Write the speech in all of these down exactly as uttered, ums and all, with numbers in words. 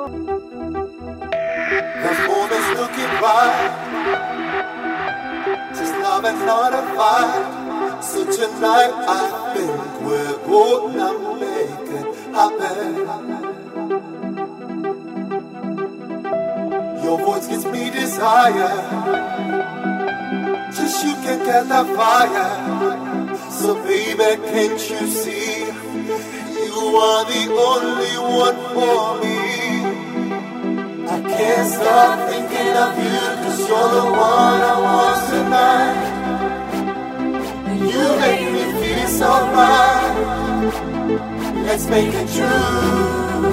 The moment's looking right. Just love and not a fight. So tonight I think we're gonna make it happen. Your voice gives me desire. Just you can get the fire. So baby, can't you see? You are the only one for me. I can't stop thinking of you, cause you're the one I want tonight. And you make me feel so right. Let's make it true.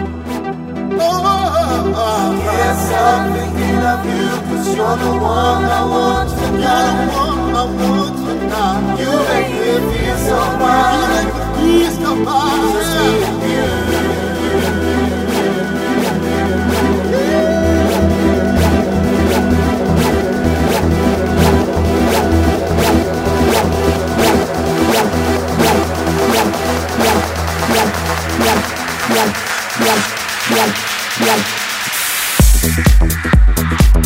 Oh, I can't stop thinking of you, cause you're the one I want tonight. I want tonight. You make me feel so right. You make me feel so right. Just me and you. Yeah.